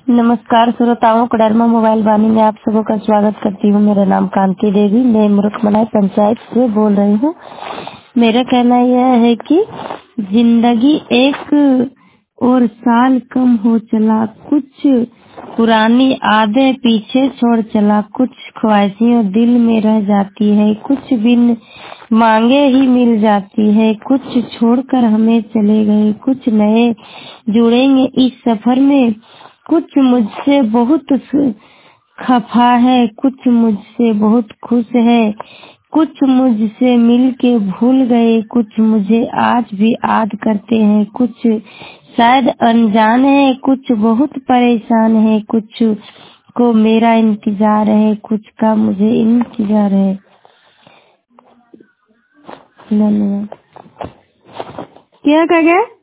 नमस्कार श्रोताओं, कोडरमा मोबाइल वाणी में आप सबों का स्वागत करती हूँ। मेरा नाम कांति देवी, मैं मुरुखमलाई पंचायत से बोल रही हूँ। मेरा कहना यह है कि जिंदगी एक और साल कम हो चला, कुछ पुरानी आदतें पीछे छोड़ चला, कुछ ख्वाहिशें दिल में रह जाती है, कुछ बिन मांगे ही मिल जाती है, कुछ छोड़कर हमें चले गए, कुछ नए जुड़ेंगे इस सफर में, कुछ मुझसे बहुत खफा है, कुछ मुझसे बहुत खुश है, कुछ मुझसे मिलके भूल गए, कुछ मुझे आज भी याद करते हैं, कुछ शायद अनजान है, कुछ बहुत परेशान है, कुछ को मेरा इंतजार है, कुछ का मुझे इंतजार है। धन्यवाद। क्या कह गए?